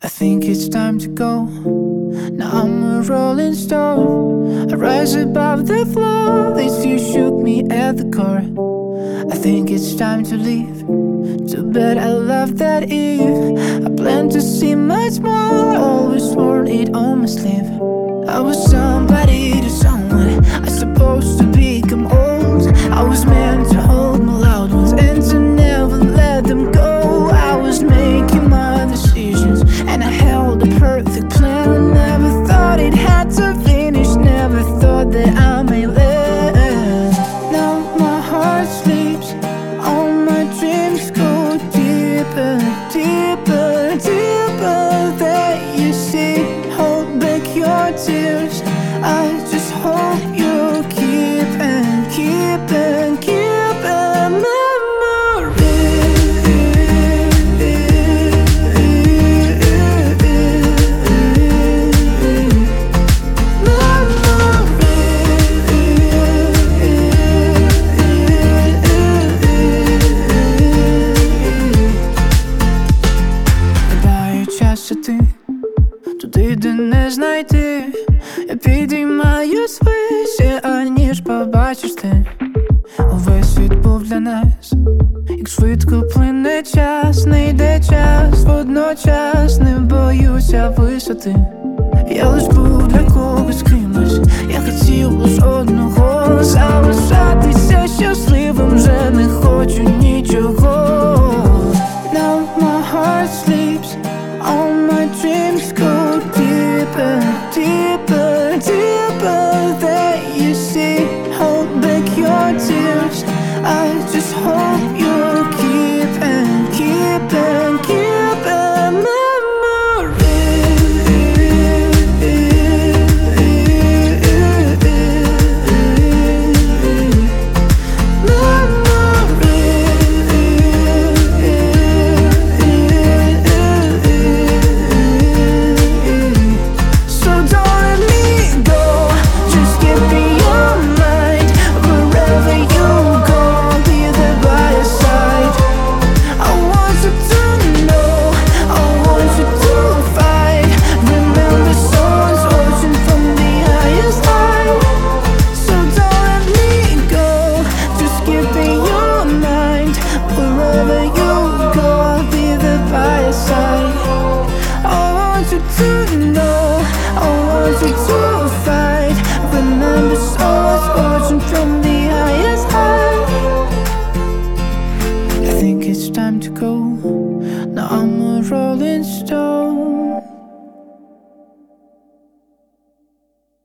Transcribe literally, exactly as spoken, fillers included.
I think it's time to go. Now I'm a rolling stone. I rise above the floor. This you shook me at the core. I think it's time to leave. Too bad I love that eve. I plan to see much more. Always worn it on my sleeve. I was somebody to someone. I supposed to become old. I was meant to hold my loved ones and to never let them go. I was making my decisions and I held a perfect plan. Never thought it had to finish. Never thought that I may live. Now my heart sleeps. All my dreams go deeper, deeper, deeper. That you see, hold back your tears. I just hope you'll keep and keep and keep a memory. Гадаю, час ти туди, де не знайти. Я підіймаюсь вище, аніж побачиш ти. Увесь світ був для нас, як швидко плине час. Не йде час, водночас не боюся висоти. Я лиш був для когось кимось. Я хотів лиш одного. Залишатися щасливим вже не хочу нічого. Now my heart sleeps, all my dreams go